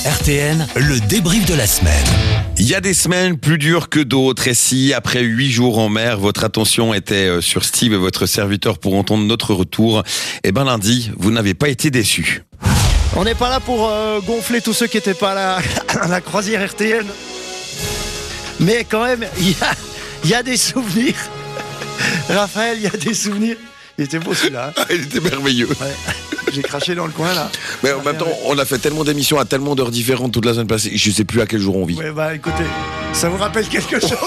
RTN, le débrief de la semaine. Il y a des semaines plus dures que d'autres, et si après 8 jours en mer, votre attention était sur Steve et votre serviteur pour entendre notre retour, lundi, vous n'avez pas été déçus. On n'est pas là pour gonfler tous ceux qui n'étaient pas à la croisière RTN. Mais quand même, il y a des souvenirs. Raphaël, il y a des souvenirs. Il était beau celui-là. Il était merveilleux. Ouais. J'ai craché dans le coin là. Mais en même temps, on a fait tellement d'émissions à tellement d'heures différentes toute la semaine passée. Je ne sais plus à quel jour on vit. Ouais, écoutez, ça vous rappelle quelque chose?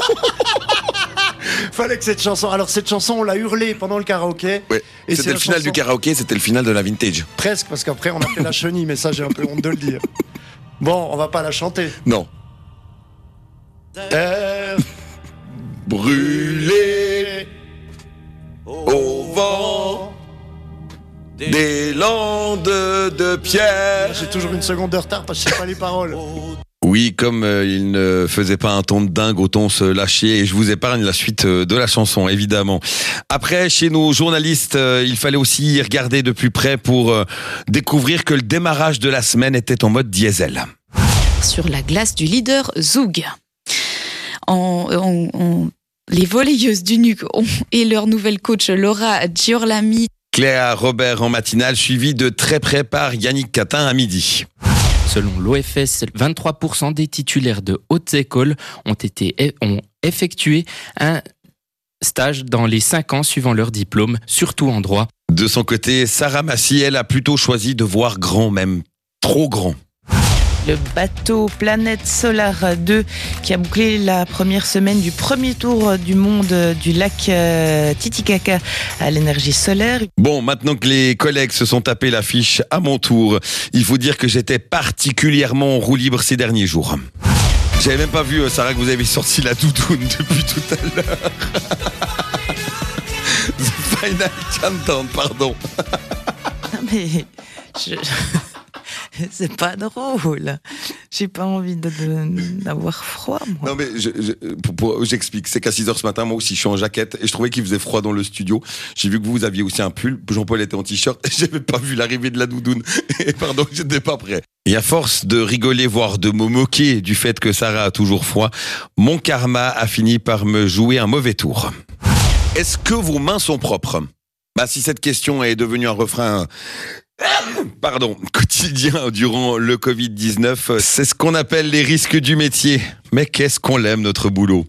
Fallait que cette chanson. Alors cette chanson, on l'a hurlée pendant le karaoké. Ouais. Et c'était le final du karaoké, c'était le final de la vintage. Presque, parce qu'après on a fait la chenille, mais ça j'ai un peu honte de le dire. Bon, on va pas la chanter. Non. Terre brûlée au vent des landes de pierre. J'ai toujours une seconde de retard parce que je sais pas les paroles. Oui, comme il ne faisait pas un ton de dingue, autant se lâcher, et je vous épargne la suite de la chanson, évidemment. Après, chez nos journalistes, il fallait aussi regarder de plus près pour découvrir que le démarrage de la semaine était en mode diesel. Sur la glace du leader Zoug. Les volleyeuses du NUC et leur nouvelle coach Laura Giorlami. Cléa Robert en matinale, suivi de très près par Yannick Catin à midi. Selon l'OFS, 23% des titulaires de hautes écoles ont effectué un stage dans les 5 ans suivant leur diplôme, surtout en droit. De son côté, Sarah Massy, elle a plutôt choisi de voir grand, même trop grand. Le bateau Planète Solar 2 qui a bouclé la première semaine du premier tour du monde du lac Titicaca à l'énergie solaire. Bon, maintenant que les collègues se sont tapés l'affiche à mon tour, il faut dire que j'étais particulièrement en roue libre ces derniers jours. J'avais même pas vu, Sarah, que vous avez sorti la doudoune depuis tout à l'heure. The Final Countdown, pardon. Mais c'est pas drôle. J'ai pas envie d'avoir froid, moi. Non, mais j'explique. C'est qu'à 6h ce matin, moi aussi, je suis en jaquette et je trouvais qu'il faisait froid dans le studio. J'ai vu que vous aviez aussi un pull. Jean-Paul était en t-shirt et j'avais pas vu l'arrivée de la doudoune. Et pardon, j'étais pas prêt. Et à force de rigoler, voire de me moquer du fait que Sarah a toujours froid, mon karma a fini par me jouer un mauvais tour. Est-ce que vos mains sont propres? Si cette question est devenue un refrain quotidien durant le Covid-19, c'est ce qu'on appelle les risques du métier. Mais qu'est-ce qu'on l'aime, notre boulot.